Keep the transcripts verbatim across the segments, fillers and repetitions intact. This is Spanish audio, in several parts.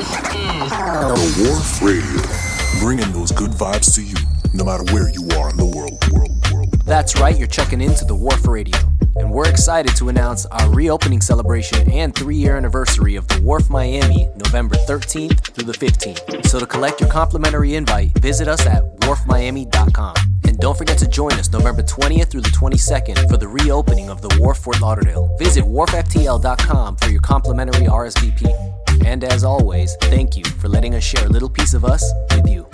The Wharf Radio, bringing those good vibes to you, no matter where you are in the world, world, world. That's right, you're checking into The Wharf Radio, and we're excited to announce our reopening celebration and three-year anniversary of The Wharf Miami, November thirteenth through the fifteenth. So to collect your complimentary invite, visit us at wharf miami dot com. And don't forget to join us November twentieth through the twenty-second for the reopening of The Wharf Fort Lauderdale. Visit wharf f t l dot com for your complimentary R S V P. And as always, thank you for letting us share a little piece of us with you.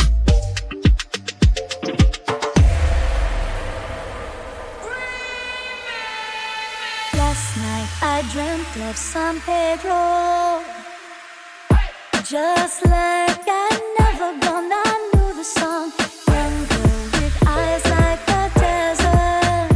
Last night I dreamt of San Pedro, just like I'd never gone. I knew the song. Young girl with eyes like the desert.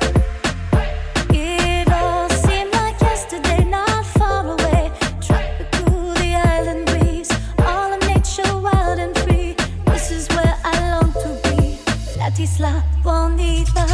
It all seemed like yesterday, not far away. Tropical, the island breeze, all of nature wild and free. This is where I long to be. La Isla Bonita.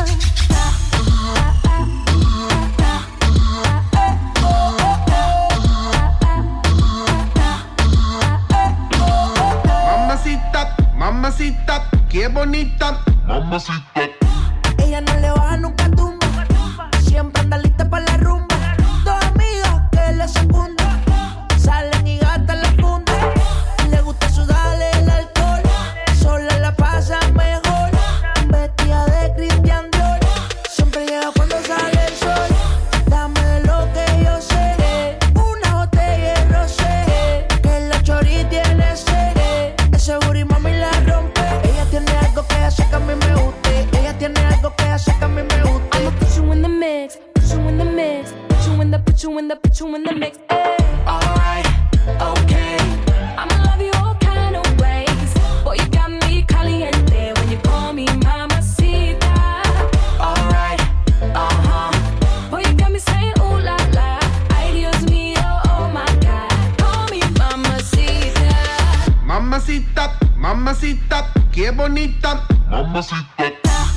Mamacita, qué bonita. Mamacita. Ella no le baja nunca tumba. Siempre anda lista para la rumba. Dos amigas que le secundan. Salen y gastan la funda. Le gusta sudarle el alcohol. Sola la pasa mejor. Vestida de Christian Dior. Siempre llega cuando sale el sol. Dame de lo que yo sé. Una botella de rosé. Que la chori tiene sed. Ese booty mami la rompe. Ella tiene algo que hace que a mí me guste. Ella tiene algo que hace que a mí me guste. I'ma put you in the mix, put you in the mix, put you in the, put you in the, put you in the mix. Ay. Alright, okay. I'ma love you all kind of ways. Boy, you got me caliente when you call me mamacita. Alright, uh-huh. Boy, you got me saying ooh la la. Ay, Dios mío, oh my God. Call me mamacita. Mamacita, mamacita, qué bonita. Mamacita.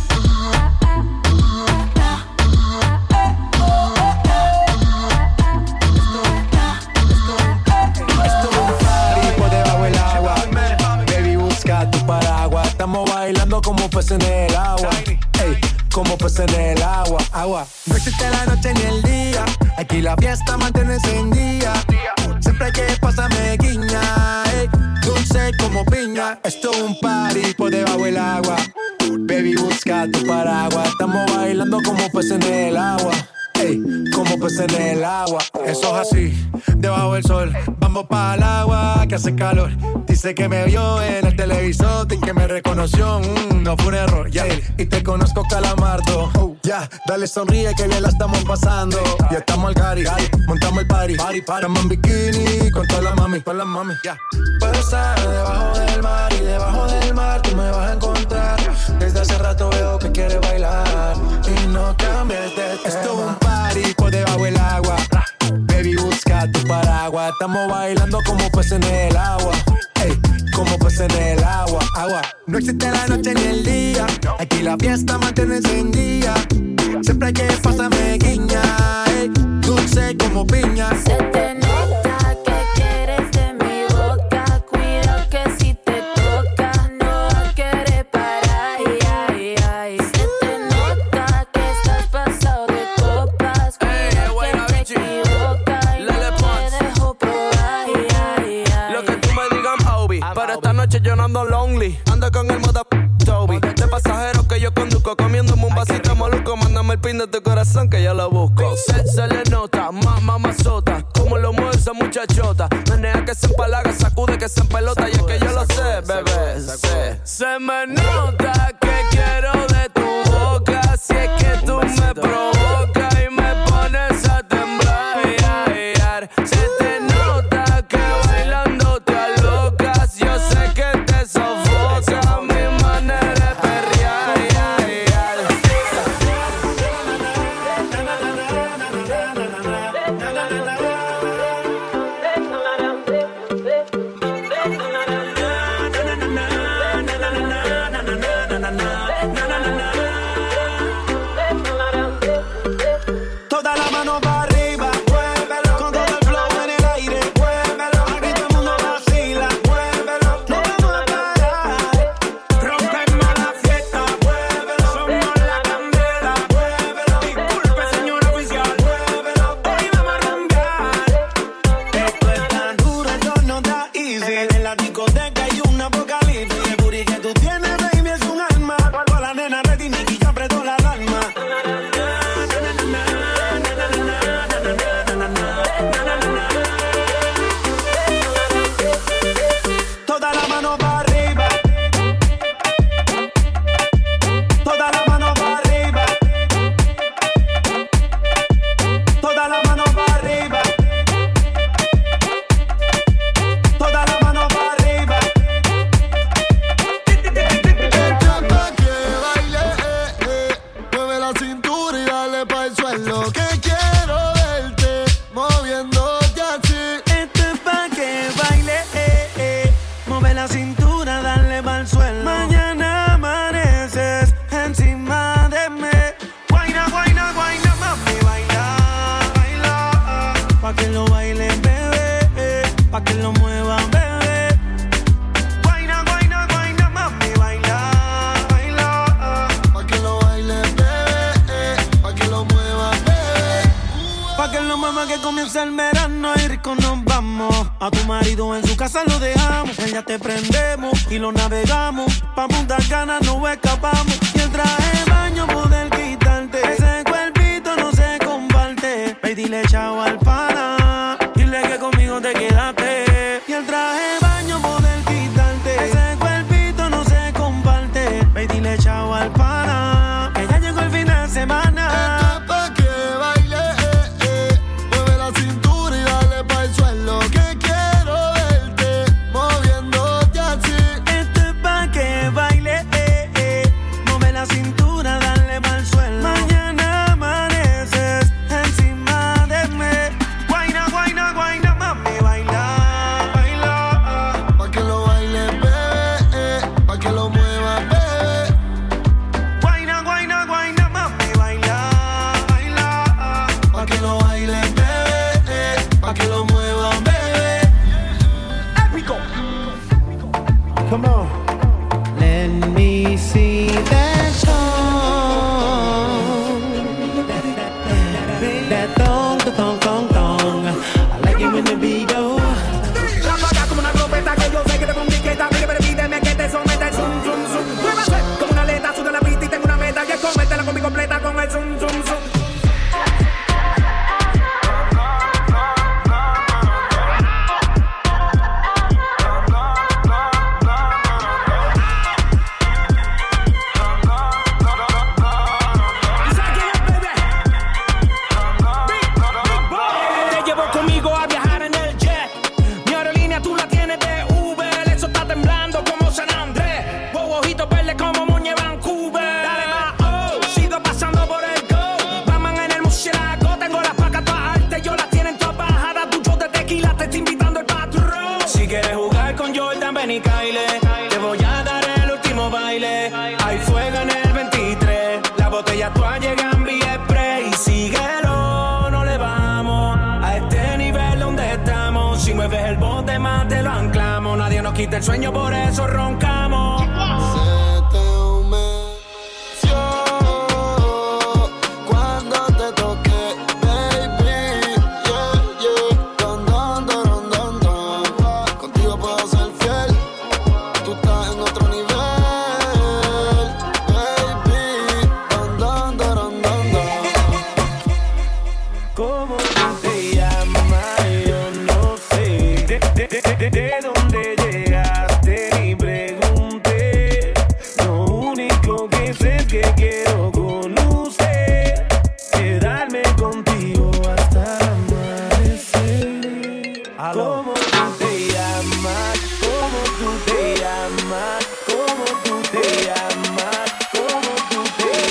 Estamos bailando como peces en el agua, ey, como peces en el agua, agua. No existe la noche ni el día, aquí la fiesta mantiene encendida. Siempre que pasa me guiña, ey, dulce como piña. Esto es un party por debajo del agua, baby busca tu paraguas. Estamos bailando como peces en el agua, ey, como peces en el agua. Eso es así, debajo del sol. Vamos para el agua que hace calor. Dice que me vio en el televisor y que me reconoció, mm, no fue un error, ya. Yeah. Y te conozco, Calamardo, oh, ya. Yeah. Dale, sonríe que bien la estamos pasando. Ya estamos al cari, montamos el party, party, party. Estamos en bikini con todas las mami, con las mami, ya. Yeah. Puedo estar debajo del mar y debajo del mar tú me vas a encontrar. Desde hace rato veo que quieres bailar y no cambies de tema. Esto es un party por debajo del agua, baby busca tu paraguas. Estamos bailando como peces en el agua, ey, como peces en el agua, agua. No existe la noche ni el día, aquí la fiesta mantiene encendida. Siempre que pasa me guiña, ey, dulce como piña. Se te nota que quieres de mi boca. Cuidado que si te toca no vas a querer parar. Ay, ay, ay. Se te nota que estás pasado de copas. Cuidado que te equivocas y no te dejo probar. Ay, ay, ay. Lo que tú me digas, Obi, pero esta noche yo no ando lonely. Ando con el moda Toby. De pasajeros que yo conduzco, comiéndome un vasito de molusco. Mándame el pin de tu corazón que yo lo busco. Se, se le nota, más mamazota, como lo mueve esa muchachota. Menea que se empalaga, sacude que se empelota. Y es que yo lo sé, bebé, sé. Se me nota que quiero de tu boca. Si es que tú me provocas y me pones a temblar. Se te nota que bailando te alocas. Yo sé que te sofoca mi manera de perrear. A tu marido en su casa lo dejamos. Ella te prendemos y lo navegamos. Pa' Punta Cana no escapamos. Y el traje de baño poder quitarte. Ese cuerpito no se comparte. Ve y dile chao al pana. Dile que conmigo te quedaste. Y el traje de baño poder quitarte. Ese cuerpito no se comparte. Ve y dile chao al pana. Que ya llegó el fin de semana. Esto es pa' que baile, eh, eh. Mueve la cintura y dale pa'l suelo. Que quiero verte moviéndote así. Esto es pa' que baile, eh, eh. Mueve la cintura, dale pa'l suelo. Mañana amaneces encima de mí. Guayna, guayna, guayna, mami, baila, baila. Pa' que lo bailes, bebé, eh. Pa' que lo muevas, bebé. Guayna, guayna, guayna, mami, baila, baila. Pa' que lo bailes, bebé, eh. Pa' que lo muevas, bebé. Épico. Come on. Let me see that song. That thong, the thong, thong, thong. I like it when the beat go. Ráfaga como una trompeta que yo sé que te compliqueta. Mire, permíteme que te someta el zum, zum, zum. Muévase como una aleta, suda la pista y tengo una meta. Que cométela con mi completa con el zum, zum, zum. Te llevo conmigo a viajar en el jet. Mi aerolínea tú la tienes de Uber. Eso está temblando como San Andrés. Wow, ojitos verdes como Muñe Vancouver. Dale más, oh, sigo pasando por el go. Batman en el murciélago. Tengo las placas todas altas, yo las tienen todas bajadas. Tu shot de tequila te está invitando el patrón. Si quieres jugar con Jordan, ven y caile. Te voy a dar el último baile. Hay fuego en el veintitrés. La botella toda llega en vía spray. Síguelo, no le vamos a este nivel donde estamos. Si mueves el bote más te lo anclamos. Nadie nos quita el sueño, por eso roncamos. Se te humedeció cuando te toqué, baby. Yeah, yeah. Don, don, don, don, don. Contigo puedo ser fiel. Tú estás en otro nivel, baby. Don, don, don, don, don. ¿Cómo tú te llamas? Yo no sé. De, de, de, de, de dónde llegaste ni pregunté. Lo único que sé es que quiero con usted quedarme contigo hasta amanecer. ¿Cómo tú te llamas? ¿Cómo tú te llamas? ¿Cómo tú te llamas? ¿Cómo tú te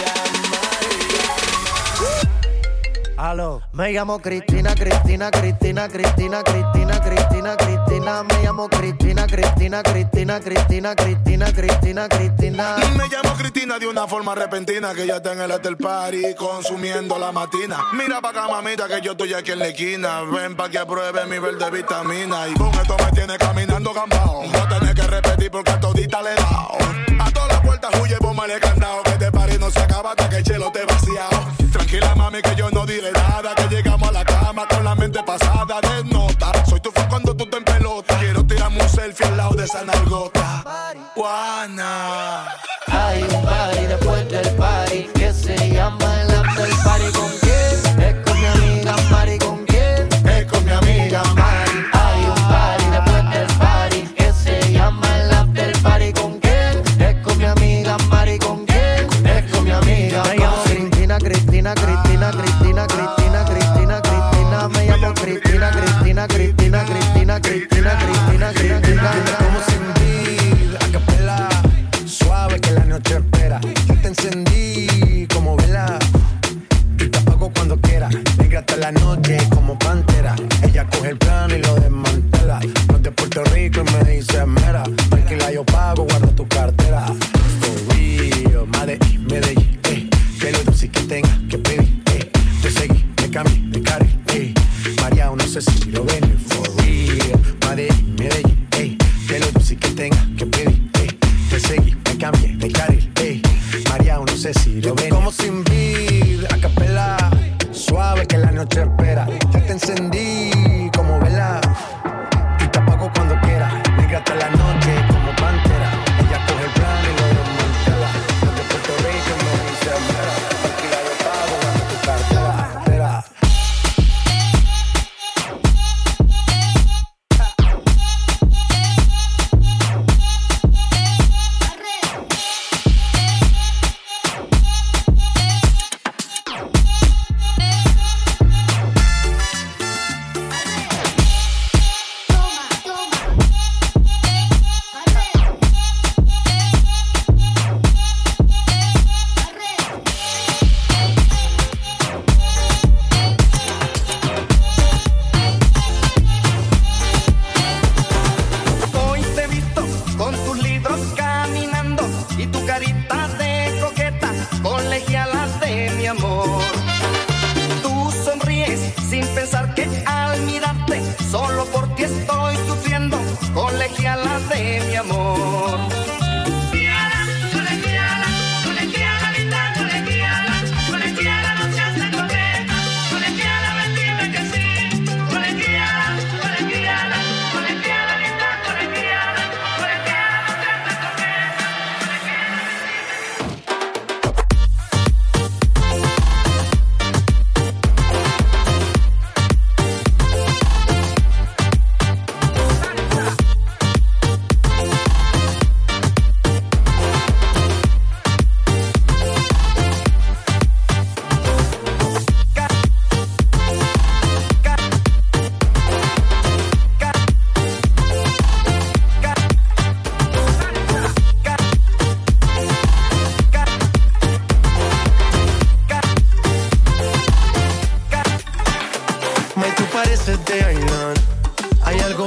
llamas? Aló. Me llamo Cristina, Cristina, Cristina, Cristina, Cristina, Cristina, Cristina. Me llamo Cristina, Cristina, Cristina, Cristina, Cristina, Cristina, Cristina. Me llamo Cristina de una forma repentina, que ya está en el hotel party consumiendo la matina. Mira pa' acá, mamita, que yo estoy aquí en la esquina. Ven pa' que apruebe mi verde vitamina. Y con esto me tiene caminando gambao. No tenés que repetir porque a todita le he dado. A todas las puertas huye, bomba le candado. Que este party no se acaba hasta que el chelo te vaciado. Tranquila, mami, que yo no diré nada. Que llegamos a la cama con la mente pasada de nota. Soy tu fan cuando tú te en pelota. Quiero tirarme un selfie al lado de esa nalgota. Juana. Hay un party después del party que se llama el after party. ¿Con quién? Es con mi amiga Mari. ¿Con quién? Es con mi amiga Mari. Hay un party después del party que se llama el after party. ¿Con quién? Es con mi amiga Mari. ¿Con quién? Es con mi amiga Mari. Cristina, Cristina, Cristina, Cristina, Cristina, Cristina, Cristina. Me llamo Cristina, Cristina, Cristina, Cristina, Cristina, Cristina, Cristina. Como sin vida, a capela, suave que la noche espera. Yo te encendí como vela y te apago cuando quiera. Negra hasta la noche como pantera. Ella coge el plano y lo desmantela. No es de Puerto Rico y me dice mera. Tranquila, yo pago, guardo tu cartera. For real, Medellín, Medellín, eh. Que lo dulce que tenga que pedir, eh. Te seguí, me cambié de carril, eh. María, no sé si lo ven, for real. Medellín, Medellín, eh. Que lo dulce que tenga que pedir, eh. Te seguí, me cambié de carril, eh. María, no sé si lo ven. Como sin vida, a capela, suave que la noche espera. Ya te encendí como vela y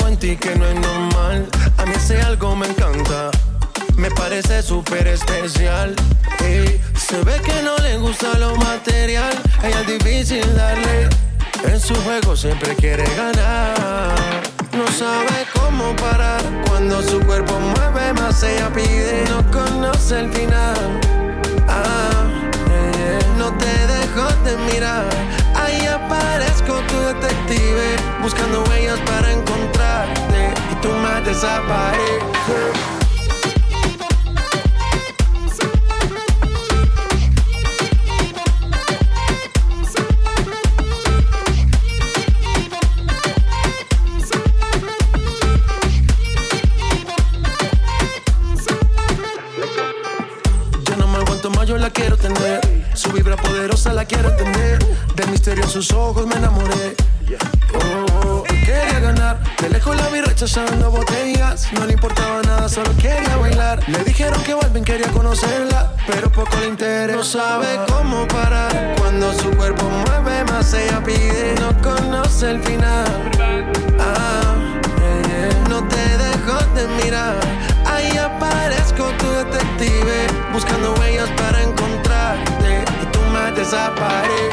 algo en ti que no es normal. A mí ese algo me encanta, me parece súper especial. Ey, se ve que no le gusta lo material, a ella es difícil darle. En su juego siempre quiere ganar. No sabe cómo parar, cuando su cuerpo mueve más ella pide. No conoce el final. Ah, eh, no te dejo de mirar. Ahí aparezco tu detective, buscando huellas para encontrarte, y tú me desapareces. Yo la quiero tener, su vibra poderosa la quiero entender. Del misterio en sus ojos me enamoré. Oh, oh, quería ganar, de lejos la vi rechazando botellas. No le importaba nada, solo quería bailar. Le dijeron que Balvin quería conocerla, pero poco le interesa. No sabe cómo parar, cuando su cuerpo mueve más ella pide. No conoce el final. Ah, yeah, yeah. No te dejo de mirar. Ahí aparezco tu detective, buscando huellas para encontrarte, y tú me desapareces.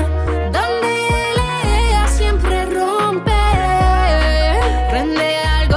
Donde ella siempre rompe, prende al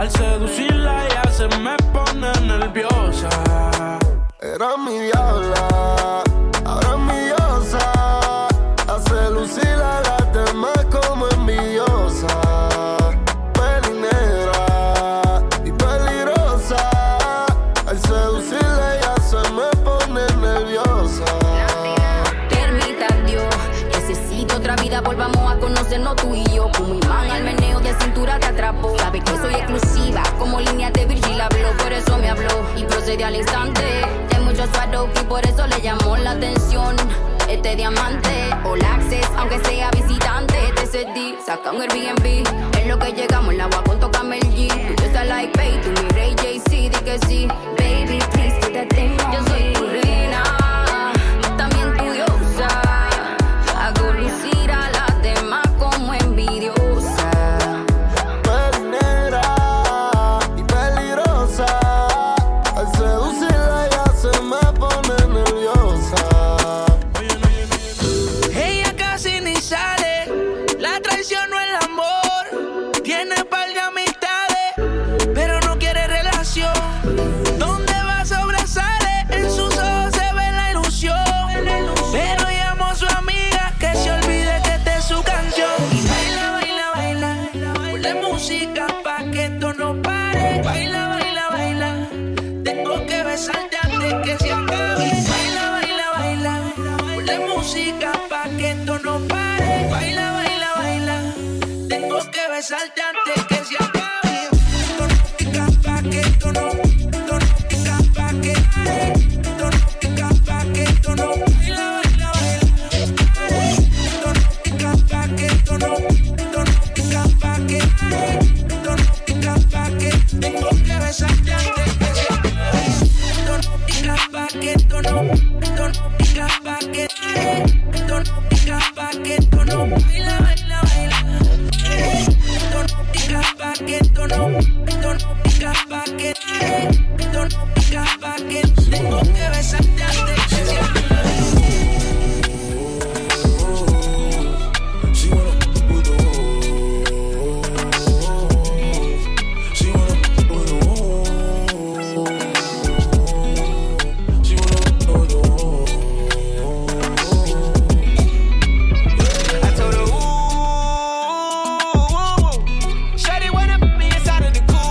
Al seducirla ella se me pone nerviosa. Era mi diabla, ahora es mi diosa. Hace lucir a las demás como envidiosa. Peli negra y peligrosa. Al seducirla ella se me pone nerviosa. Permita Dios, necesito otra vida, volvamos a conocernos tú y yo. Como imán al meneo de cintura te atrapó. Sabe que soy exclusiva, como línea de Virgil habló. Por eso me habló y procede al instante. Hay muchos suados y por eso le llamó la atención este diamante. All access, aunque sea visitante. T C D, saca un Airbnb. Es lo que llegamos, el agua con tocarme el G. Tú just like pay, tú mi Ray J C. Di que sí, baby, please put that thing on. Yo soy tu reina, también tu diosa. Hago lucir a las demás como envidiosa. Peli negra y peligrosa. Al seducirla ella se me pone nerviosa. Ella casi ni sale, la traicionó el amor. Tiene par de amistades, pero no quiere relación. Donde va sobresale, en sus ojos se ve la ilusión. Pero llamó a su amiga que se olvide que esta es su canción. Y baila, baila, baila, ponle música pa' que esto no pare. Baila, baila, baila, tengo que besarte antes que se acabe. Baila, baila, baila, ponle música pa' que esto no pare. Baila, baila, baila, tengo que besarte antes que se acabe. Tónica pa' que esto no, tónica pa' que, tónica pa' que esto no. Baila, baila, baila, tónica pa' que esto no, tónica pa' que, tónica pa' que, tengo que besarte antes que se acabe. Tónica pa' que esto no, tónica pa' que, tónica pa' que esto no. Baila, baila, baila, tónica pa' que esto no, tónica pa' que, tónica pa' que, tengo que besarte antes que se acabe. She wanna put the She wanna put the She wanna put the I told her, ooh, shawty wanna put me inside of the cool.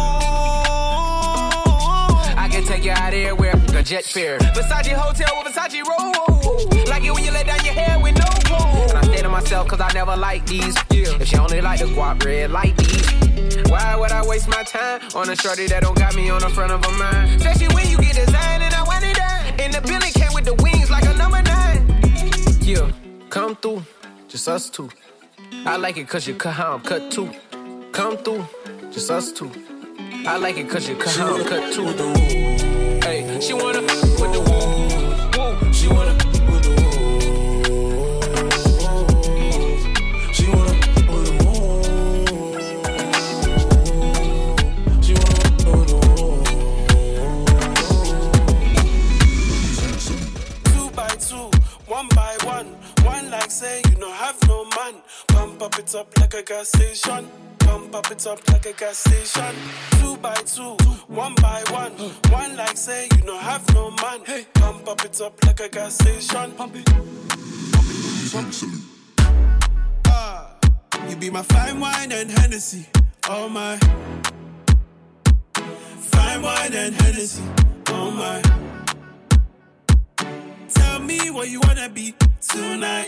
I can take you out everywhere, a jet fare. Versace hotel with Versace roll. Like it when you let down your hair with no clothes. And I stay to myself cause I never like these. Yeah. If she only like the guap red like these. Why would I waste my time on a shorty that don't got me on the front of her mind? Especially when you get designed and I want it down. And the Billy came with the wings like a number nine. Yeah, come through, just us two. I like it cause you cut how I'm cut too. Come through, just us two. I like it cause you cut how I'm cut too. Hey, she wanna with the woo, woo. She wanna put the She wanna put the She wanna put the Two by two, one by one. One like say you don't have no man. Pump up it up like a gas station. Pump up it up like a gas station. Two by two, one by one. One like say you don't have no man. Pump up it up like a gas station. Pump it, pump it. Ah, you be my fine wine and Hennessy. Oh my, fine wine and Hennessy. Oh my. Tell me what you wanna be tonight.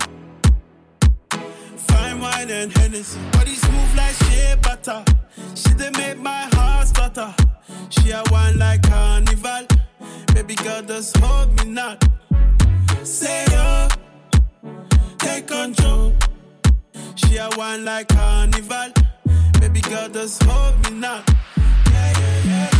Fine wine and Hennessy. Body smooth like shea butter. She done make my heart stutter. She a wine like carnival. Baby girl, just hold me not. Say up, take control. She a wine like carnival. Baby girl, just hold me not. Yeah, yeah, yeah.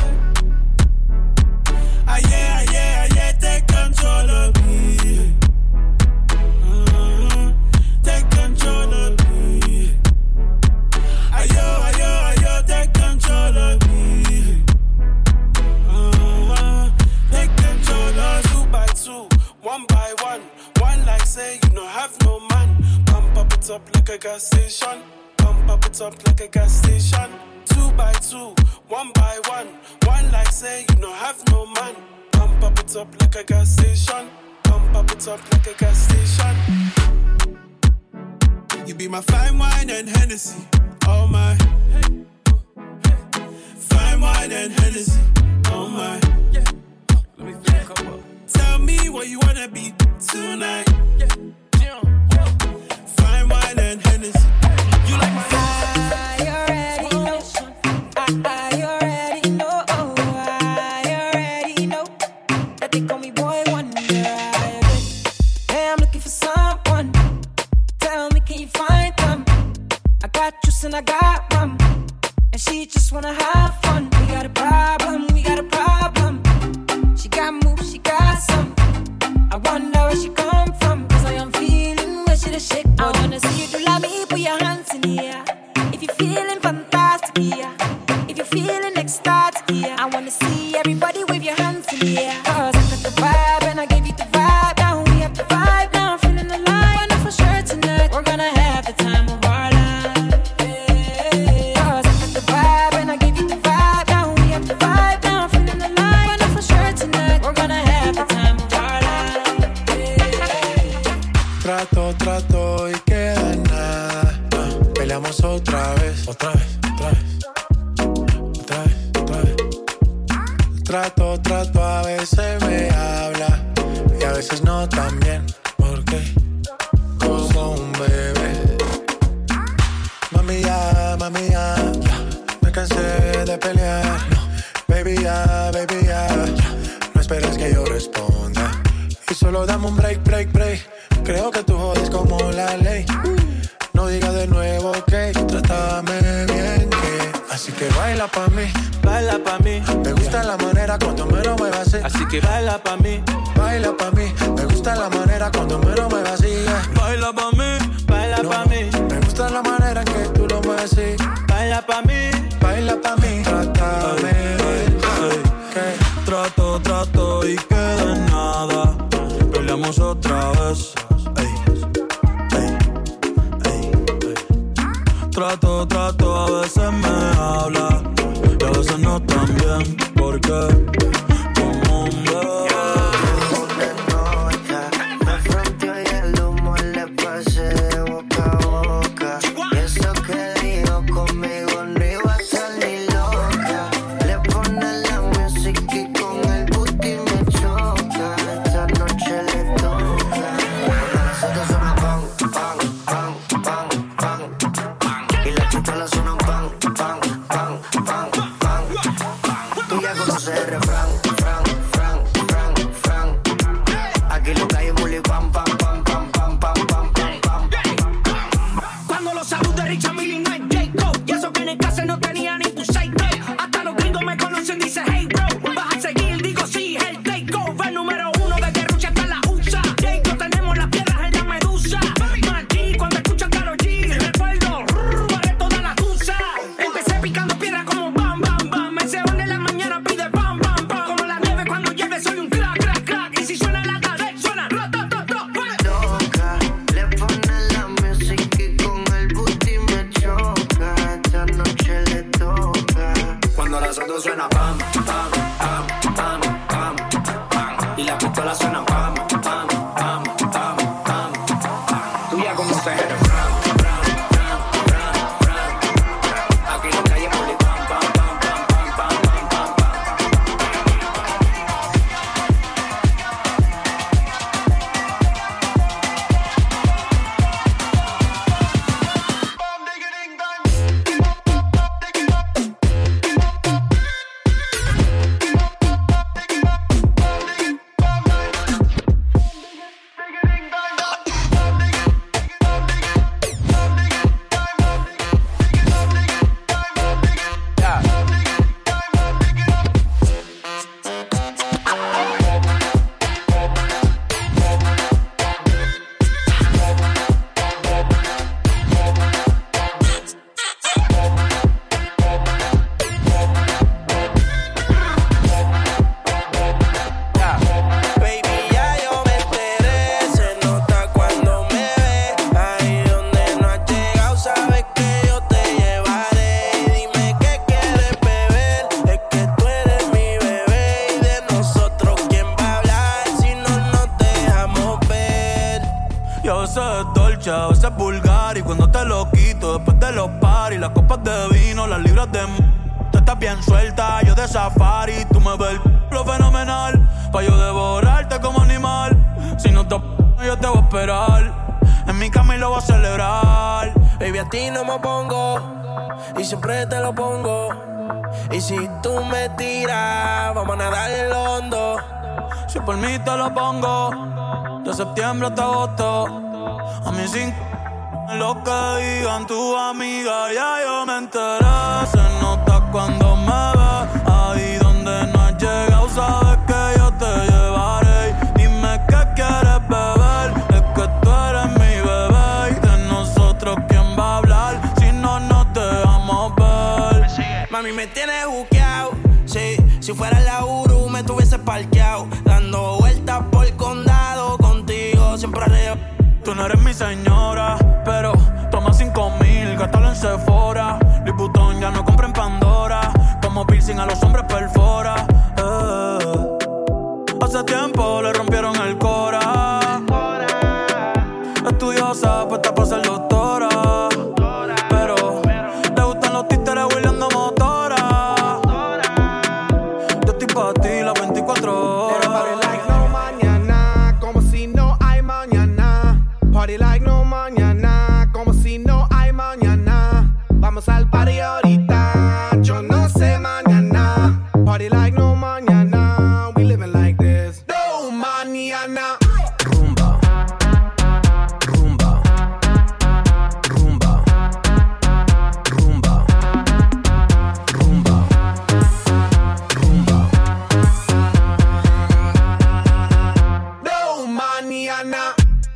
Ah, yeah, ah, yeah, ah, yeah, take control of me. Uh-huh. Take control of me. Ayo, ayo, ayo, take control of me. Uh-huh. Take control of two by two, one by one. One like say you don't have no man. Pump up it up like a gas station. Pump up it up like a gas station. Two by two, one by one. One like say you no have no man. Pump up it up like a gas station. Pump up it up like a gas station. You be my fine wine and Hennessy. Oh my. Fine wine and Hennessy. Oh my. Let me think up. Tell me what you wanna be tonight. Fine wine and Hennessy. You like my I already know. I, I already know. I already know that they call me boy wonder. Hey, I'm looking for someone. Tell me, can you find them? I got juice and I got rum, and she just wanna have fun. We got a problem. We got a problem. She got moves. She got some. I wonder where she come from, 'cause I am feeling where she the shake. I wanna see you do like me, put your hands in the air. If you're feeling fantastic, yeah. If you're feeling ecstatic, yeah. I wanna see everybody wave your hands in the air. 'Cause I got the vibe and I gave you the vibe. Now we have the vibe, now I'm feeling alive. I know for sure tonight we're gonna have the time of our life. Yeah. 'Cause I got the vibe and I gave you the vibe. Now we have the vibe, now I'm feeling alive. I know for sure tonight we're gonna have the time of our life. Yeah. Trato, trato y queda en nada. Uh, peleamos otra vez, otra vez, otra vez, otra vez, otra vez. Trato, trato, a veces me habla y a veces no tan bien. ¿Por qué? Como un bebé. Mami ya, mami ya, ya. Me cansé de pelear. No. Baby ya, baby ya, ya. No esperes que yo responda. Y solo dame un break, break, break. Creo que tú jodes como la ley. No digas de nuevo que trátame bien, que así que baila pa' mí, baila pa' mí. Me gusta la manera cuando me lo muevas así. Así que baila pa' mí, baila pa' mí. Me gusta la manera cuando me lo muevas así. Yeah. Baila pa' mí, baila no, pa' mí. Me gusta la manera en que tú lo mueves así. Baila pa' mí, baila pa' mí. Trátame bien, que trato, trato y queda en nada. Peleamos otra vez. Trato, trato, a veces me habla y a veces no tan bien, porque como un bebé. Me fronteó y el humo le pasé de boca a boca. Y eso que dijo conmigo no iba a ser ni loca. Le pone la música y con el booty me choca. Esta noche le toca. Cuando las otras suenan pan, pan, pan, pan, pan. Y las chupalas suenan pan, pan, pan, pan, pan. Tú ya conoces el refrán, fran, fran, fran, fran. Aquí lo que hay es muli pam, pam, pam, pam, pam, pam, pam, pam, pam. Cuando los saludos de Richard Millie no es Jacob. Y eso que en el caso no tenía ni tu seito. Hasta los gringos me conocen, dice hey bro. Vas a seguir, digo sí, el takeover número uno de que Rusia está la U S A. Jacob, tenemos las piedras en la medusa. Aquí cuando escuchan Karol G, recuerdo, para toda la tusa. Empecé picando piedra como bam, bam, bam. Me se une en la mañana, pide bam, bam, bam. Como la nieve cuando llueve, soy un crack, crack, crack. Y si suena la tarde, suena ro, ro, ro, ro. Loca, le pone la música y con el booty me choca. Esta noche le toca. Cuando las otras suena pam, pam, pam, pam, pam, pam. Y la pistola suena pam, pam, pam, pam, pam, pam. Tú ya conoces el refrán, fran, fran, fran, fran. Aquí en la calle poli pam, pam, pam, pam, pam, pam, pam, pam, pam. noche a veces vulgar. Y cuando te lo quito después de los paris, las copas de vino, las libras de... Tú estás bien suelta, yo de safari. Tú me ves lo fenomenal, pa' yo devorarte como animal. Si no te yo te voy a esperar. En mi cama y lo voy a celebrar. Baby, a ti no me pongo y siempre te lo pongo. Y si tú me tiras, vamos a nadar en lo hondo. Si por mí te lo pongo, de septiembre hasta agosto. A mí sin lo que digan tu amiga, ya yo me enteré. Se nota cuando me ves, ahí donde no has llegado, sabes que yo te llevaré. Dime qué quieres beber, es que tú eres mi bebé. Y de nosotros quién va a hablar, si no nos dejamos ver. Mami, me tienes buqueado, sí. Si fuera la Uru me tuviese parqueado, dando vueltas por el condado contigo, siempre arriba. Tú no eres mi señora, pero toma cinco mil, gástalo en Sephora. Louis Vuitton ya no compra en Pandora, como piercing a los hombres perfora. Eh. Hace tiempo le rompieron el cora. Estudiosa, puesta para ser doctora, pero le gustan los títeres huirleando motora. Yo estoy pa' ti las veinticuatro horas. Party like no mañana, como si no hay mañana. Vamos al party ahorita, yo no sé mañana. Party like no mañana, we living like this. No mañana. Rumba, rumba, rumba, rumba, rumba, rumba. No mañana.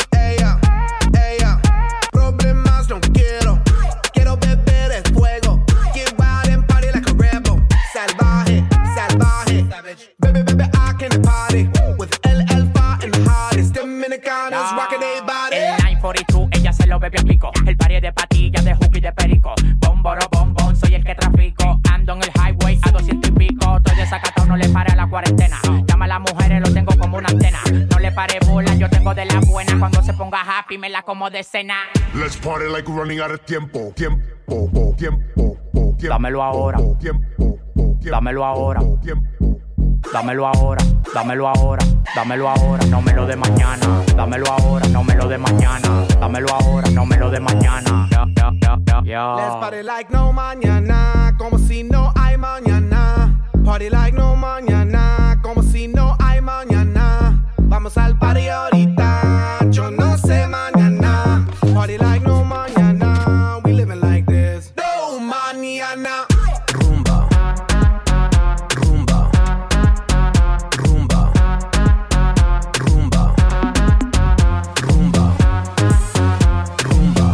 Baby, baby, I can party with L L five and the hottest Dominicanas rocking their body. El nueve cuarenta y dos, ella se lo bebe a pico. El party de patillas, de hook y de perico. Bomboro, bombón, soy el que trafico. Ando en el highway a doscientos y pico. Estoy desacatado, no le pare la cuarentena. Llama a las mujeres, lo tengo como una antena. No le pare bola, yo tengo de la buena. Cuando se ponga happy, me la como de cena. Let's party like we're running out of tiempo. Tiempo, tiempo, tiempo. Dámelo ahora. Tiempo, dámelo ahora. Tiempo. Dámelo ahora, dámelo ahora, dámelo ahora, no me lo de mañana. Dámelo ahora, no me lo de mañana. Dámelo ahora, no me lo de mañana. Yeah, yeah, yeah, yeah, yeah. Let's party like no mañana, como si no hay mañana. Party like no mañana, como si no hay mañana. Vamos al party ahorita, yo no sé mañana. Party like no mañana, we living like this. No mañana. Rumba, rumba, rumba, rumba, rumba, rumba.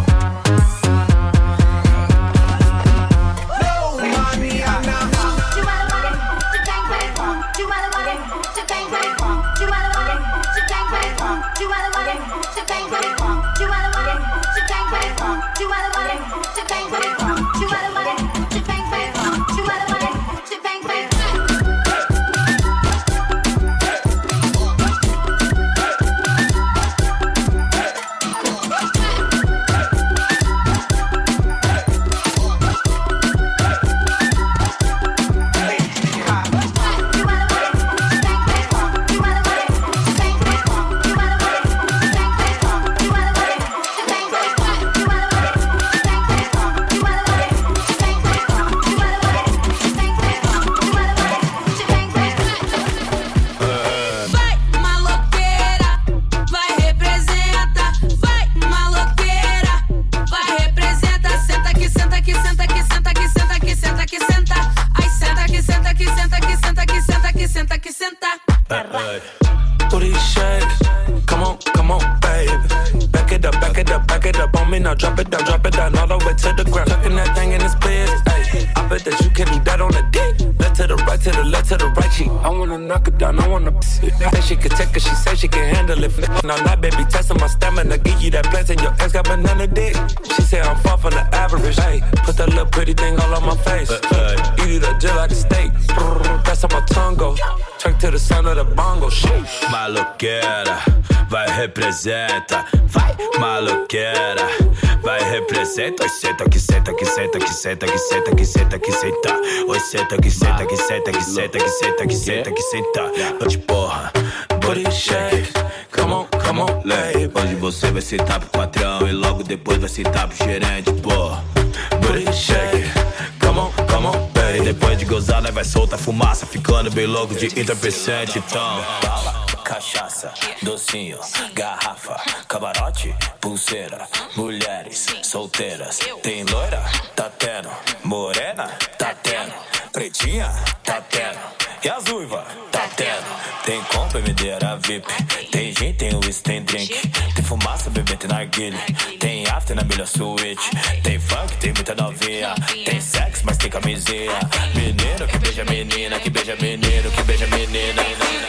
No mañana. Booty shake, come on, come on, baby. Back it up, back it up, back it up on me now. Drop it down, drop it down, all the way to the ground. Tucking that thing in his place, ayy. I bet that you can do that on a dick. Left to the right, to the left, to the right cheek. I wanna knock it down, I wanna piss it. Say she can take it, she say she can handle it. Now that baby testing my stamina, give you that blessing. Your ex got banana dick. She say I'm far from the average, ayy. Put that little pretty thing all on my face. Eat it up just like a steak. That's how my tongue go. Turn to the sound of the bongo. Sheesh. My loquera, vai representa, vai maloqueira, vai representa. Oi, senta que senta que senta que senta que senta que senta que senta. Oi, senta que senta que senta que senta que senta que senta que senta. De porra, body shake, come on, come on, lay. Hoje você vai sentar pro patrão e logo depois vai sentar pro gerente, porra. Body shake, come on, come on, baby. Depois de gozar, nós vai soltar fumaça, ficando bem louco de entorpecente, então. Cachaça, docinho, garrafa, camarote, pulseira, mulheres solteiras. Tem loira? Tá tendo. Morena? Tá tendo. Pretinha? Tá tendo. E as uivas? Tá tendo. Tem compra, bebedeira V I P. Tem gin, tem whisky, tem drink. Tem fumaça, bebê, tem narguilha. Tem after na melhor suíte. Tem funk, tem muita novinha. Tem sexo, mas tem camisinha. Menino que beija menina, que beija menino, que beija menina.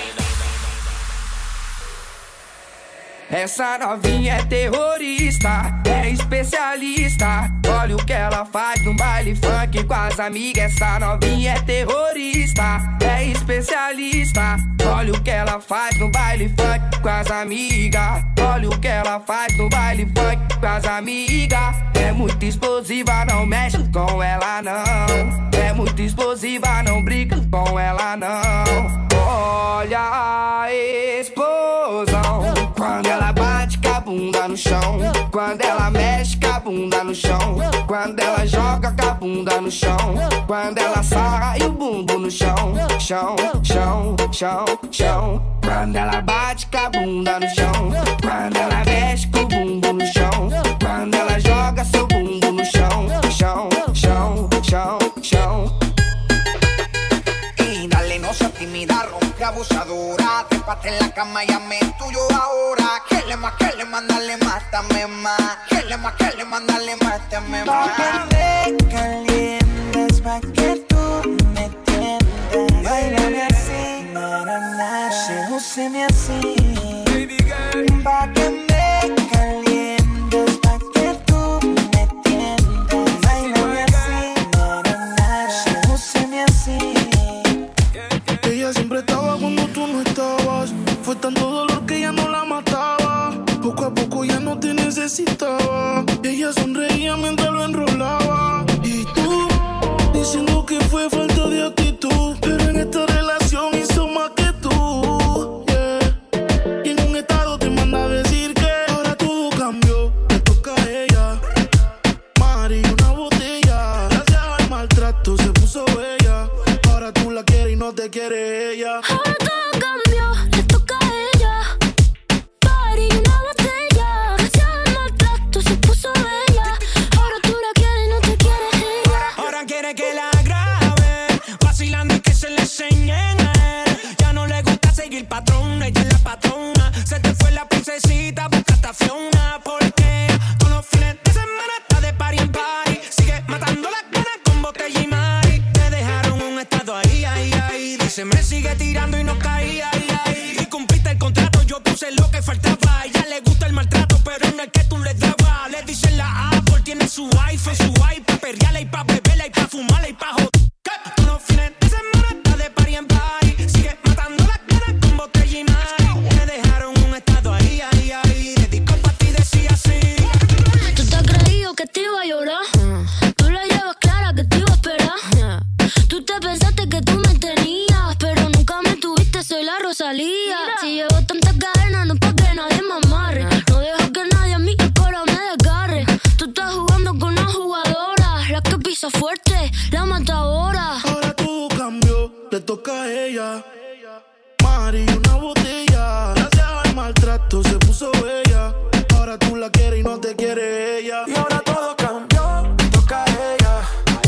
Essa novinha é terrorista, é especialista. Olha o que ela faz no baile funk com as amigas. Essa novinha é terrorista, é especialista. Olha o que ela faz no baile funk com as amigas. Olha o que ela faz no baile funk com as amigas. É muito explosiva, não mexe com ela não. É muito explosiva, não brinca com ela não. Olha a explosão quando ela bate com a bunda no chão, quando ela mexe com a bunda no chão, quando ela joga com a bunda no chão, quando ela sarra e o bumbum no chão, chão, chão, chão, chão. Quando ela bate com a bunda no chão, quando ela mexe com o bumbum no chão, quando ela joga seu bumbum no chão, chão, chão, chão, chão. Y dale, no seas tímida, rompe abusadora. Trépate en la cama y hazme tuyo ahora. Que le más, que le más, dale, mátame más. Que le más, que le más, dale, mátame más. Pa' que me calientes, pa' que tú me tiendas. Báilame así, na, na, na. Sedúceme así, pa' que me calientes, pa' que tú me tiendas. Báilame así, na, na, na. Sedúceme así. Ella siempre estaba cuando tú no estabas. Fue tanto dolor que ya no la mataba. Poco a poco ya no te necesitaba. Ella sonreía mientras lo enrolaba. Y tú, diciendo que fue falta de actitud. Pero en esta relación hizo más que tú, yeah. Y en un estado te manda a decir que ahora todo cambió. Le toca a ella, Mari, una botella. Gracias al maltrato se puso bella. Ahora tú la quieres y no te quiere ella. Ahora todo cambió, le toca a ella. Party, una botella. Gracias al maltrato se puso bella. Ahora tú la quieres y no te quiere ella. Ahora quiere que la graben, vacilando y que se le enseñen a él. Ya no le gusta seguir patrón, ella es la patrona. Se te fue la princesita, buscaste a Fiona. Porque todos los fines de semana está de party en party. Sigue matando las ganas con botella y mari. Te dejaron un estado ahí, ahí, ahí. Dice me sigue tirando y no caía, ahí, ahí. Y cumpliste el contrato, yo puse lo que faltaba. A ella le gusta el maltrato, pero no el que tú le dabas. Le dicen la Apple, tiene su iPhone, su iPad. Perreala y pa' beberla y pa' fumarla y pa' joder. Todos los fines de semana está de party en party. Sigue matando las ganas con botella y mari. Te dejaron un estado ahí, ahí, ahí. Dedico pa' ti, decía así. ¿Tú te has creído que te iba a llorar? Tú la llevas clara que te iba a esperar. Tú te pensaste que tú me tenías, pero nunca me tuviste, soy la Rosalía. Si llevo tantas cadenas no es pa' que nadie me amarre. No dejo que nadie a mí el coro me desgarre. Tú estás jugando con una jugadora, la que pisa fuerte, la matadora. Ahora todo cambió, le toca a ella, Mari, una botella. Gracias al maltrato se puso bella. Ahora tú la quieres y no te quiere ella. Y ahora todo cambió, le toca a ella,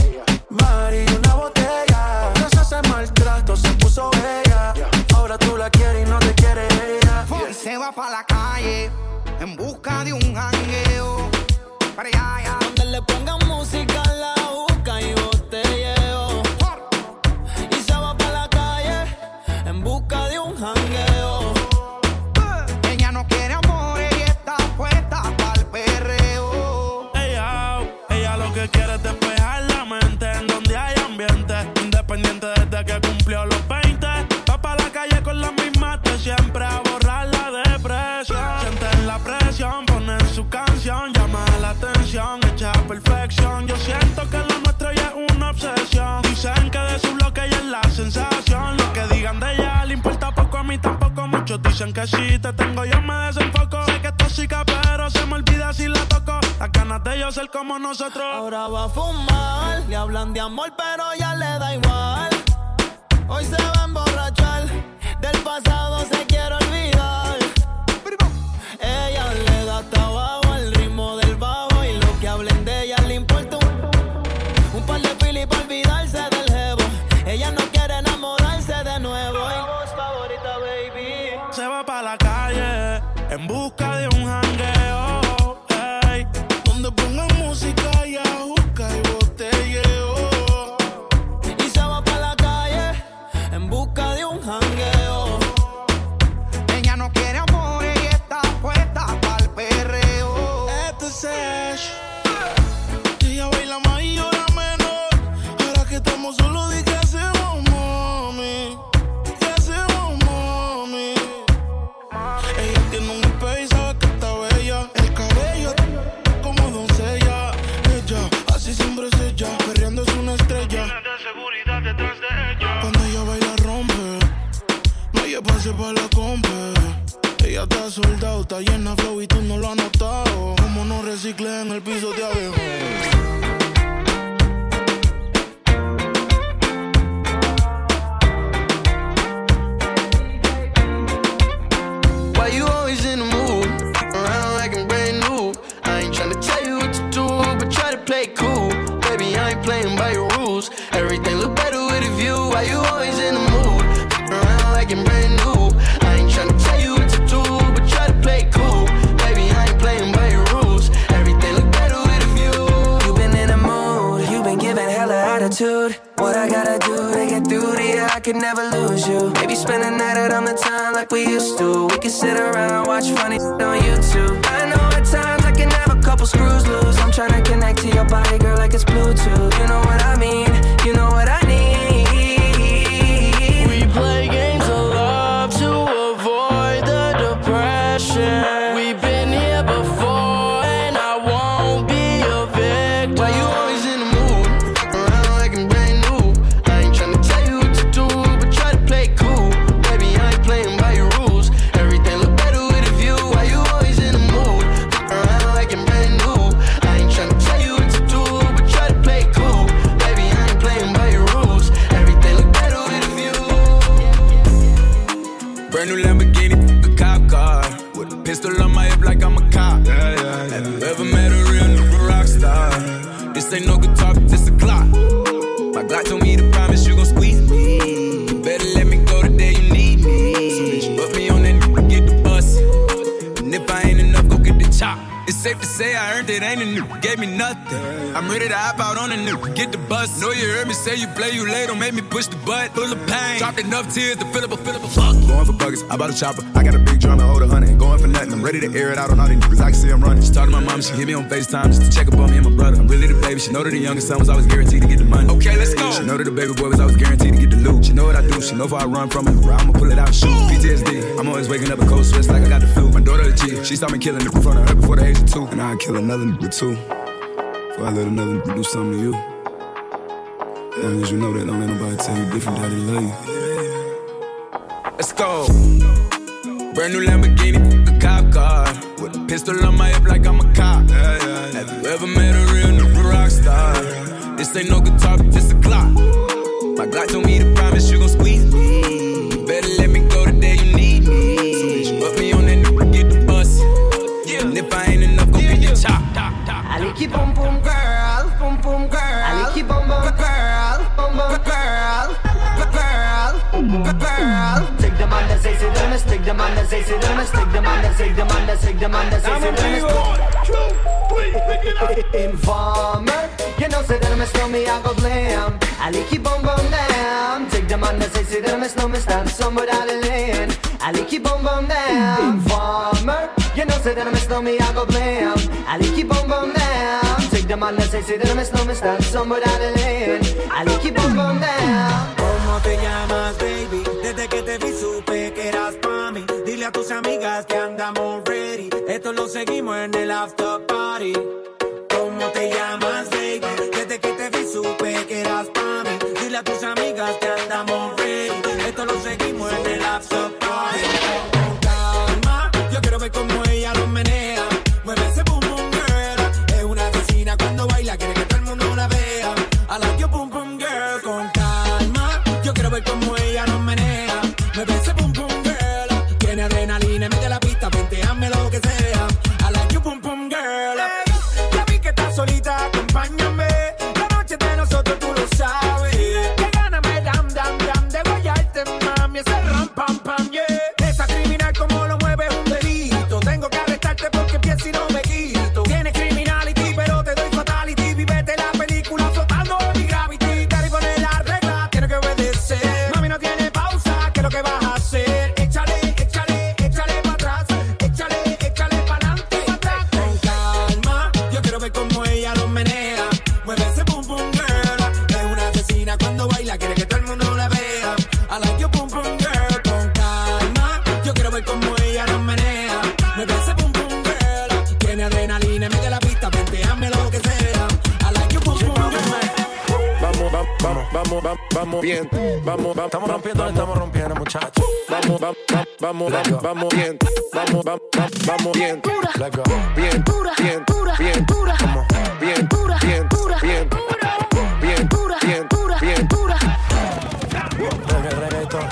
Mari, una botella. Gracias al maltrato se puso bella. Ahora tú la quieres y no te quiere ella. Y él se va pa' la calle en busca de un jangueo. Para allá, allá. Donde le pongan música, la busca y botelleo. Y se va pa' la calle en busca de un jangueo. Ella no quiere amor, ella está puesta pa'l perreo. Ella, ella lo que quiere es despejar la mente en donde hay ambiente. Independiente desde que cumplió los veinte. Va pa' la calle con la misma de siempre a borrar la depresión. Muchos dicen que si te tengo yo me desenfoco. Sé que es tóxica pero se me olvida si la toco. Las ganas de yo ser como nosotros. Ahora va a fumar, le hablan de amor pero ya le da igual. Hoy se va a emborrachar, del pasado se quiere olvidar. Ella le da trabajo al ritmo del bajo y lo que hablen de ella le importa un, un par de pili para olvidarse del jevo. Ella no quiere enamorarse de nuevo. Y voz favorita, baby. Se va pa' la calle en busca de un jangueo, hey, donde pongan música y ajuca y botelleo. Y se va pa' la calle en busca de un jangueo. Ella no quiere amor y está puesta pa'l perreo. Este es Ash. Ella baila más y llora menos. Ahora que estamos solos, di que hacemos, mami. ¿Qué hacemos, mami? Ella tiene un space, sabe que está bella. El cabello como doncella. Ella, así siempre es ella. Perreando es una estrella. De seguridad detrás de ella. Cuando ella baila rompe. No hay espacio para la compa. Ella está soldado, está llena flow y tú no lo has notado. Como no recicle en el piso de abajo. Why you always in the mood? Around like I'm brand new. I ain't tryna tell you what to do, but try to play cool. Baby, I ain't playing by your rules. Everything look better with a view. Why you always in the mood? Around like I'm brand new. I ain't tryna tell you what to do, but try to play cool. Baby, I ain't playing by your rules. Everything look better with a view. You been in a mood, you been giving hella attitude. What I gotta do to get through to you, I could never lose you. Maybe spend the night out on the town like we used to. We can sit around, watch funny on YouTube. I know at times I can have a couple screws loose. I'm tryna connect to your body, girl, like it's Bluetooth. You know what I mean, you know what I need. We play games of love to avoid the depression. We've been here before and I won't be a victim. Why you always in the mood? Around like I'm brand new. I ain't tryna tell you what to do, but try to play cool. Baby, I ain't playing by your rules. Everything look better with a view. Why you always in the mood? Around like I'm brand new. I ain't tryna tell you what to do, but try to play cool. Baby, I ain't playing by your rules. Everything look better with a view. Brand new Lamborghini, a cop car. With a pistol on my hip like I'm a cop. Yeah, yeah, yeah. Have you ever met a real nigga rock star? This ain't no guitar, but this a clock. My Glock told me to promise you gon' squeeze me. You better let me go the day you need me. So bitch, put me on that nigga, get the bus. And if I ain't enough, go get the chop. It's safe to say I earned it, ain't a nigga, gave me nothing. I'm ready to hop out on a nigga, get the bus. Know you heard me say you play, you late, don't make me push the butt. Full of pain, dropped enough tears to fill up a, fill up a fuck. Going for buggers, I bought a chopper. I got a big drum and hold a hundred. Going for nothing, I'm ready to air it out on all these niggas. I can see I'm running. She talked to my mom, she hit me on FaceTime just to check up on me and my brother. I'm really the baby. She know that the youngest son was always guaranteed to get the money. Okay, let's go. She know that the baby boy was always guaranteed to get the loot. She know what I do. She know if I run from it, I'ma pull it out and shoot. P T S D, I'm always waking up in cold sweats like I got the flu. My daughter the chief, she saw me killing it in front of her before the age of two. And I'd kill another nigga too. Before I let another nigga do something to you. As long as you know that, don't let nobody tell you different that they love you. Let's go. Brand new Lamborghini, a cop car. With a pistol on my hip like I'm a cop. Yeah, yeah, yeah. Have you ever met a real nigga rock star? This ain't no guitar, but this a clock. My Glock told me to promise you gon' squeeze me. You better let me go the day you need me. So bitch, put me on that nigga, get the bus. Yeah. And if I ain't enough, go get the chop. I like you pum pum girl, pum pum girl. I like you pum pum girl, pum pum girl, girl, girl. Take the man that says it, let me stick the man that says it, let me stick the man that says the man that says the man that says it, let me stick. Informer, you know say that me slow me I go blame. I like you bum bum down. Take the man that says it, let me slow me stand somewhere down the lane. I like you bum bum down. Informer, you know say that me slow me I go blame. I like you bum bum down. Take the man that says it, let me slow me stand somewhere down the lane. I like you bum bum down. ¿Cómo te llamas, baby? Desde que te vi supe que eras pa' mí. Dile a tus amigas que andamos ready. Esto lo seguimos en el after party. ¿Cómo te llamas, baby? Desde que te vi supe que eras pa' mí. Dile a tus amigas que andamos ready. Esto lo seguimos en el after party. ver cómo ella nos menea. Me parece pum pum girl. Tiene adrenalina, mete la pista, venteame lo que sea. I like you pum pum girl. Hey, ya vi que estás solita, acompáñame. La noche de nosotros tú lo sabes. Que gana me dam dam dam de guayarte, mami. Ese ram pam pam, yeah. Esa criminal como lo mueve es un delito. Tengo que arrestarte porque pienso y no me quito. Tienes criminality, pero te doy fatality. Vivete la película flotando en mi gravity. Te poner la regla, tienes que obedecer. Mami, no tiene pausa, ¿qué es lo que vas a hacer? Échale, échale, échale para atrás. Échale, échale para adelante y para atrás. Con calma, yo quiero ver cómo ella lo menea. Mueve ese pum pum girl. Es una asesina cuando baila, quiere que todo el mundo la vea. I like you pum pum girl. Con calma, yo quiero ver cómo ella lo menea. Mueve ese pum pum girl. Tiene adrenalina, mete la pista, venteame lo que sea. I like you pum pum girl. Vamos, vamos, vamos, vamos, vamos, vamos bien. Vamos, vamos, estamos rompiendo, estamos rompiendo, muchachos. Vamos, vamos, vamos, vamos, vamos bien. Vamos, vamos, vamos bien. Let's go. Bien, bien, bien, como bien, bien, bien, bien, bien, bien. Reggaetón.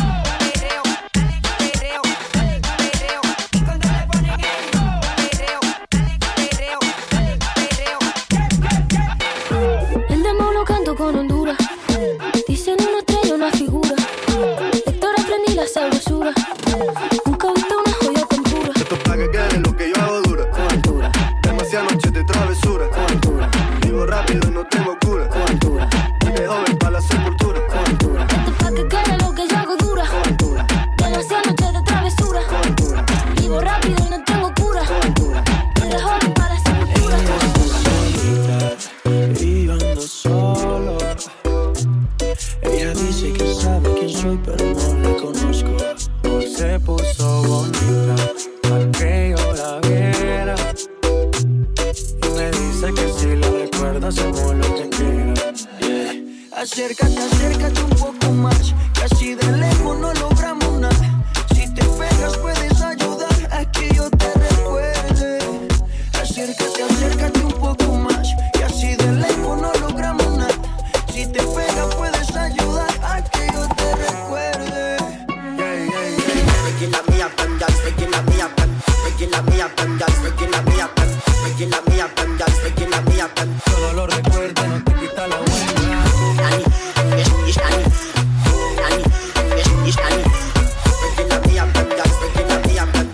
El demo lo canto con Honduras. Dicen una estrella, una figura. Héctor aprendí la sabrosura. Nunca he visto una joya tan pura. Esto es pa' que quede lo que yo hago dura. Demasiadas noches de travesura. Vivo rápido y no tengo cura. De joven pa' la sepultura. Esto es pa' que quede lo que yo hago dura. Demasiadas noches de travesura. Vivo rápido y no tengo cura. De joven para la sepultura. Y yo ando solo. Ella dice que sabe quién soy, pero no la conozco. Hoy se puso bonita para que yo la viera. Y me dice que si la recuerda hacemos lo que quiera. Yeah. Acércate, acércate un poco más. Casi de lejos no logramos nada. Si te pegas puedes ayudar a que yo te recuerde. Acércate, acércate un poco más. Y así de lejos no logramos nada. Si te pegas puedes ayudar a que yo te recuerde. Making la mía pandas, making la mía pan, making la mía pandas, making la mía pan, making la mía pandas, making la mía pan. Todo lo recuerdo, no te quita la buena. Ani, es Ani, Ani, es Ani. Making la mía pandas, making la mía pan.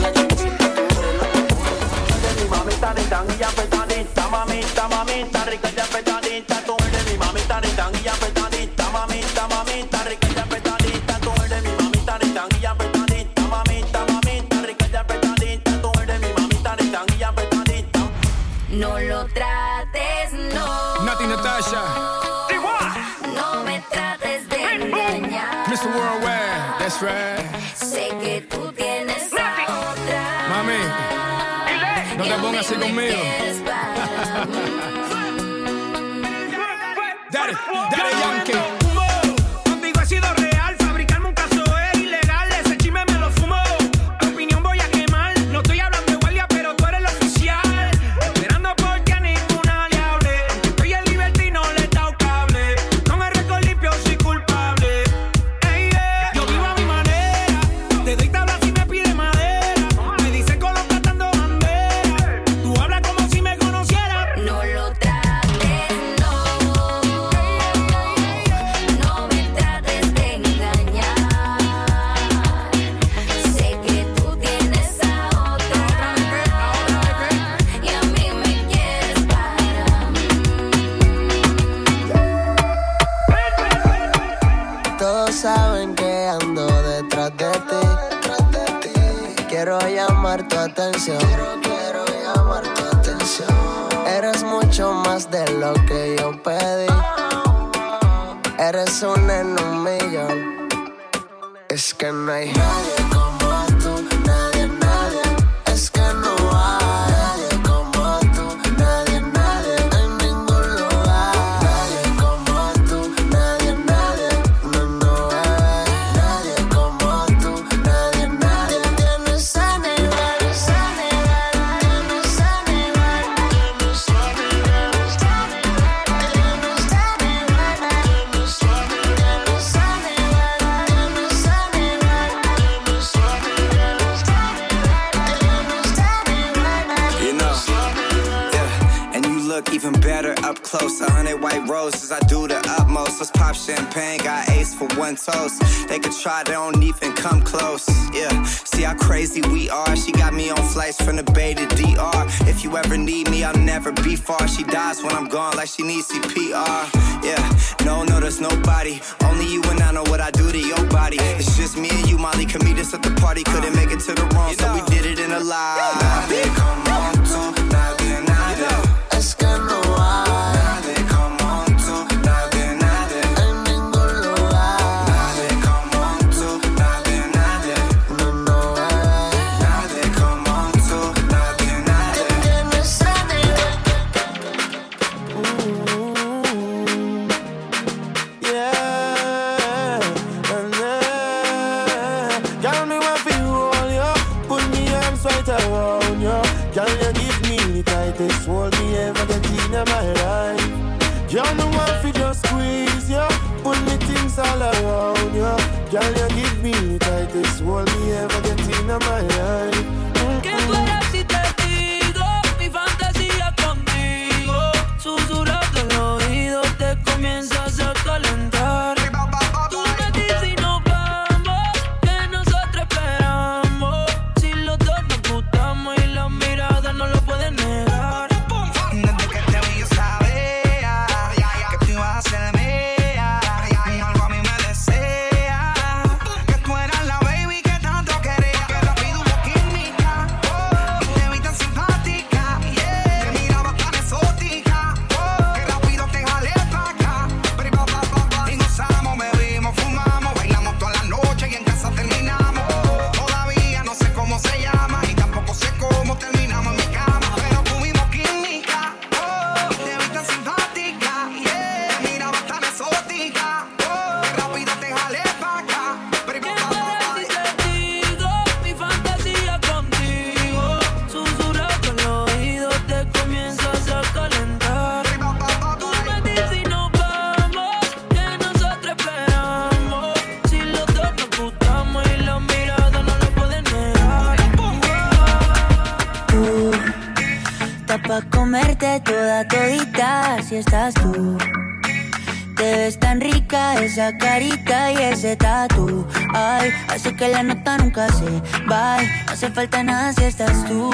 Mi mamita ni tan y apretadita, mamita, mamita, rica y apretadita. Tú eres mi mamita ni tan y apretadita, mamita, mamita, rica y apretadita. Tú eres mi mamita ni tan y apretadita, mamita, mamita, rica y apretadita. Tú eres mi mamita ni tan y apretadita. No lo trates, no. Nati Natasha. No me trates de engañar. mister Worldwide, that's right. Sé que tú tienes a otra. Mami, no te pongas así conmigo. Daddy, Daddy Yankee. Contigo he sido real, fabricarme un caso es ilegal. Ese chisme me lo fumo, tu opinión voy a quemar. No estoy hablando de guardia, pero tú eres el oficial. Esperando porque a ninguna le hable. Aunque estoy en libertad y no le he dado cable. Con el récord limpio soy culpable. Ey, yeah. Yo vivo a mi manera. Te doy tablas si me pide madera. Me dicen colocando bandera. Tú hablas como si me conocieras. No lo trates, no. No me trates de engañar. Sé que tú tienes a otra. Y a mí me quieres para mí. Todos saben que ando detrás de ti. Quiero llamar tu atención. Quiero llamar tu atención. Eres mucho más de lo que yo pedí. Eres un en un millón. Es que no hay nadie como tú. Nadie, nadie. Es que no hay nadie como tú. Nadie, nadie. En ningún lugar. Nadie como tú. Nadie, nadie. No, no, bebé. Nadie como tú. Nadie, nadie. Tienes a nivel, a nivel. Tienes a nivel. Tienes a nivel. Tienes a nivel. Tienes a nivel. Tienes a nivel. Even better up close, a hundred white roses, I do the utmost. Let's pop champagne, got ace for one toast. They could try, they don't even come close. Yeah, see how crazy we are. She got me on flights from the Bay to D R. If you ever need me, I'll never be far. She dies when I'm gone like she needs C P R. Yeah, no, no, there's nobody. Only you and I know what I do to your body. It's just me and you, Molly. Could meet us at the party. Couldn't make it to the room, so we did it in a lie. Nadie como tú, nadie, nadie. Es que no hay nadie como tú, nadie, nadie. En ningún lugar. Nadie como tú, nadie, nadie. No, no hay nadie como tú, nadie, nadie. Te tienes a mí. Mm-hmm. Yeah, yeah. Girl, me want to hold you, put me arms right around you. Girl, you give me the tightest hold me ever get in my life. Girl, me want to just squeeze you, put me things all around you. Girl, you give me the tightest hold me ever get in my life. Mm-hmm. ¿Qué fuera si te digo mi fantasía contigo? Susurrando el oído te comienzas a calentar. Tú me dices y nos vamos, que nosotros esperamos. Si los dos nos gustamos y la mirada no lo pueden negar. Desde que te vi yo sabía que tú ibas a ser mía. Algo a mí me desea, que tú eras la baby que tanto quería. Que rápido hubo química, oh, y te vi tan simpática, yeah. Que mirabas tan exótica, oh, que rápido te jalé pa' acá. Y gozamos, bebimos, fumamos, bailamos toda la noche y en casa terminamos. Todavía no sé cómo se llama y tampoco sé cómo terminamos en mi cama, pero tuvimos química, oh, y te vi tan simpática, yeah. Que mirabas tan exótica, oh, que rápido te jalé pa' acá. ¿Qué fuera si te digo mi fantasía contigo? Susurrando el oído te comienzas a calentar. Tú me dices y nos vamos, que nosotros esperamos. Si los dos nos gustamos y la mirada no lo pueden negar. Tú, está pa' comerte toda todita si estás tú. Te ves tan rica esa carita y ese tatu. Ay, hace que la nota nunca se va. No hace falta nada si estás tú.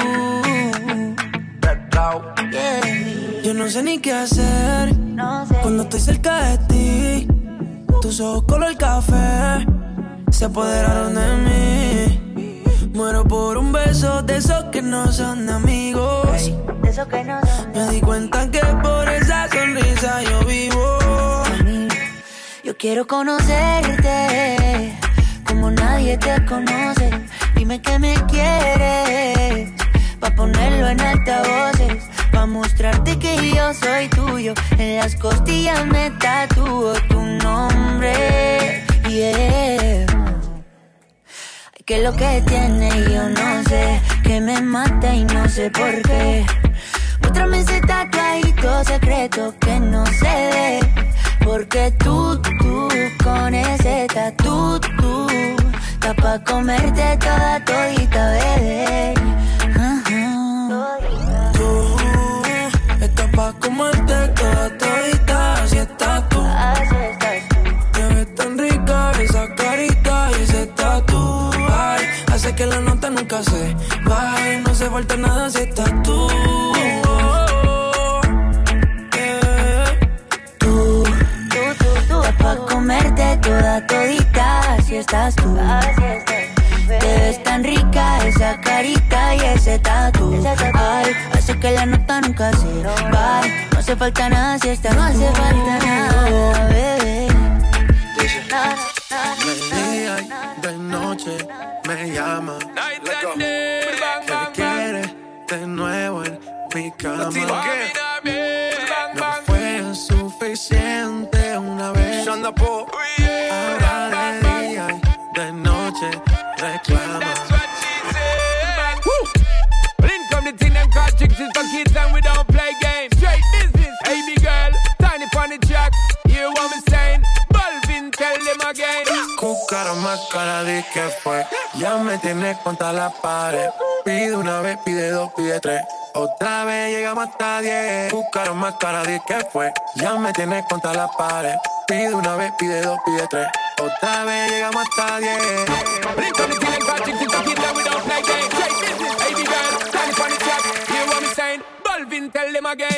Yeah. Yo no sé ni qué hacer No sé. cuando estoy cerca de ti. Tus ojos color café se apoderaron de mí. Muero por un beso de esos que no son amigos. De eso que no son. Me di cuenta que por esa sonrisa yo vivo. Yo quiero conocerte como nadie te conoce. Dime que me quieres pa' ponerlo en altavoces, pa' mostrarte que yo soy tuyo. En las costillas me tatúo tu nombre. Yeah. Que lo que tiene yo no sé, que me mata y no sé por qué. Muéstrame ese tatuadito secreto que no se ve. Porque tú, tú, con ese tatu, tú, está pa' comerte toda todita, bebé. Uh-huh. Tú estás pa' comerte toda todita, así estás tú. Así estás tú. Te ves tan rica esa carita y ese tatu. Ay, hace que la nota nunca se baje. No hace falta nada si estás tú. Pa' comerte toda todita, así estás tú. Te ves tan rica esa carita y ese tatu. Ay, hace que la nota nunca se va. No hace falta nada si estás. No hace falta nada, bebé. Nada, nada, De día y de noche me llama. Que quiere de nuevo en mi cama. No fue suficiente una vez. Ahora de día y de noche reclama. In come the thing them call chicks is for kids and we don't play games. Straight business, baby girl, tiny on the track. Hear what me saying? Balvin, tell them again. Cucara más cara de que fue. Ya me tienes contra la pared. Pide una vez, pide dos, pide tres. Otra vez llegamos hasta diez. Buscaron más cara, diez que fue. Ya me tienes contra la pared. Pide una vez, pide dos, pide tres. Otra vez llegamos hasta diez. Balvin, tell them again.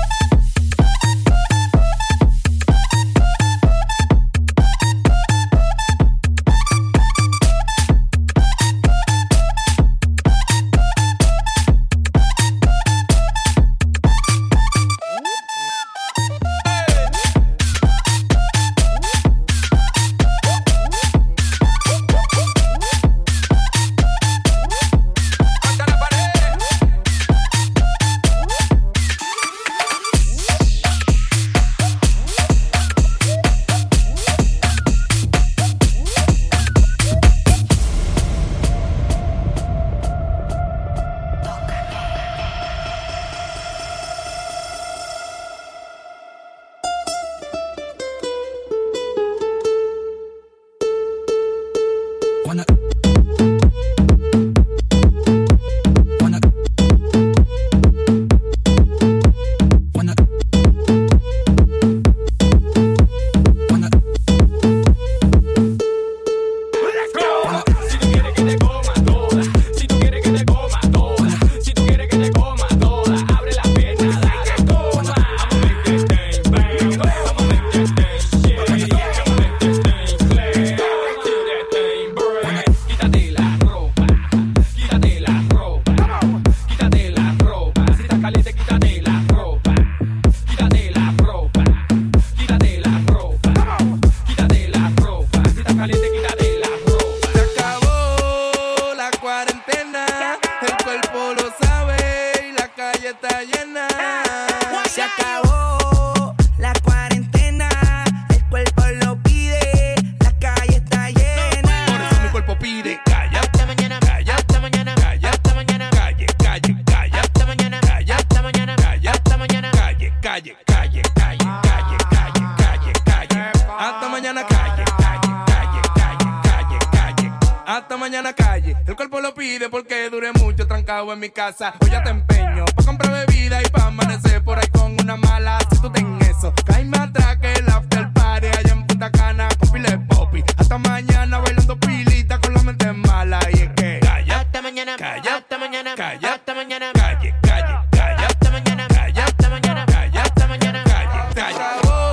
En mi casa, hoy ya te empeño pa' comprar bebida y pa' amanecer por ahí con una mala. Si tú ten eso, cállame atrás que el after party allá en Punta Cana con pile de popi. Hasta mañana bailando pilita con la mente mala. Y es que calla, hasta mañana, calla, hasta mañana, calla, hasta mañana, calle, calle, calla, hasta mañana, calla, hasta mañana, calla, hasta mañana, calle, calla.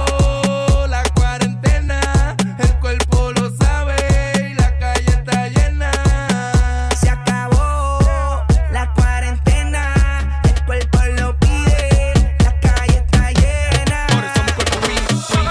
Acabó la cuarentena, el cuerpo lo sabe y la calle está llena. Se acabó la cuarentena, el cuerpo lo pide, la calle está llena. Por eso mi cuerpo pide.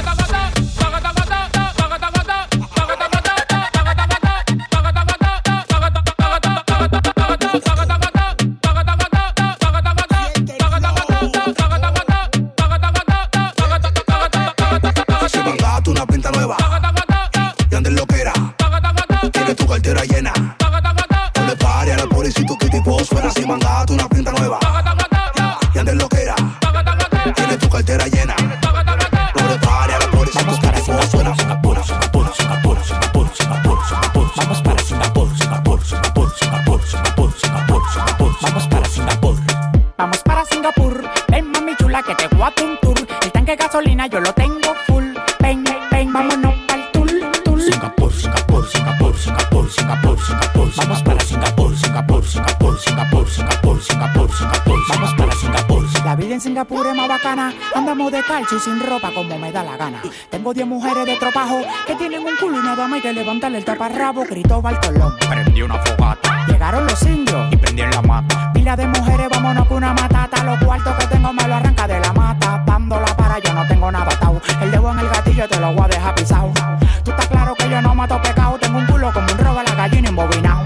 Si mandaste una pinta nueva y andes lo que era, tienes tu cartera llena. No le pare a la policía, tu tipo suena. Si mandaste una pinta nueva y andes lo que era, tienes tu cartera llena. No le pare a la policía, tu tipo suena. Singapur, Singapur, Singapur, Singapur, Singapur, Singapur. Vamos para Singapur, Singapur, Singapur, Singapur, Singapur, Singapur, Singapur. Vamos para Singapur. Vamos para Singapur, ven mami chula que te voy a un tour. El tanque de gasolina yo lo tengo full. Ven, ven, vámonos pa'l tour, tour. Singapur, Singapur, Singapur, Singapur, Singapur, Singapur. Vamos para Singapur, Singapur, Singapur, Singapur, Singapur, Singapur, Singapur. Vamos para Singapur. La vida en Singapur es más bacana. Andamos de calcio y sin ropa como me da la gana. Tengo diez mujeres de tropajo que tienen un culo y nada más hay que levantarle el taparrabo. Gritó Bartolón, prendí una fogata. Llegaron los indios y prendí en la mata. Pila de mujeres, vámonos con una matata. Los cuartos que tengo me lo arranca de la mata. Dándola para yo no tengo nada atado. El dedo en el gatillo te lo voy a dejar pisado. Tú estás claro que yo no mato pecado. Tengo un culo como un robo a la gallina embobinado.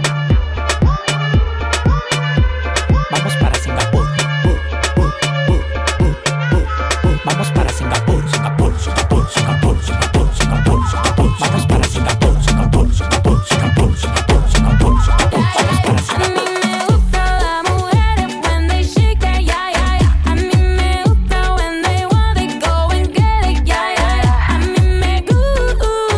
Vamos para Singapur. Vamos para Singapur, Singapur, Singapur, Singapur, Singapur, Singapur, Singapur. Vamos para Singapur, Singapur, Singapur, Singapur, Singapur, Singapur, Singapur. Vamos para Singapur. Ooh,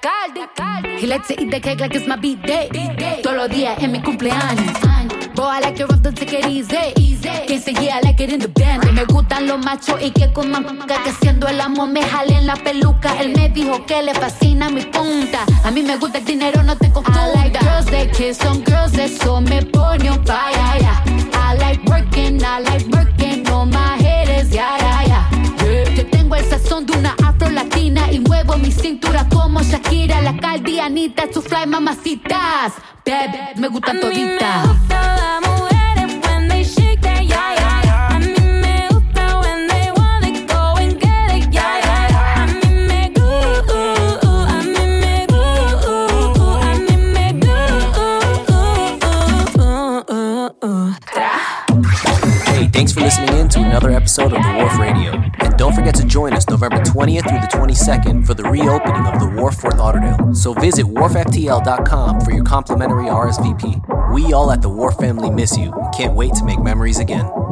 Bacardi. He likes to eat the cake like it's my B-day. Todos los días en mi cumpleaños. Boy, I like it rough, don't take it easy. Quien se yeah, I like it in the band. Me gustan los machos y que coman coca, que siendo el amo me jalen la peluca. Él me dijo que le fascina mi punta. A mí me gusta el dinero, no te confunda. I like girls that kiss on girls, eso me pone on fire, yeah. I like working, I like working on my haters, yeah, yeah, yeah. yeah. Yo tengo el sazón de una afro latina y muevo mi cintura como Shakira, la caldianita, su fly mamacitas. Bebe, me gustan toditas. Thanks for listening in to another episode of The Wharf Radio. And don't forget to join us November twentieth through the twenty-second for the reopening of The Wharf Fort Lauderdale. So visit wharf f t l dot com for your complimentary R S V P. We all at The Wharf family miss you and can't wait to make memories again.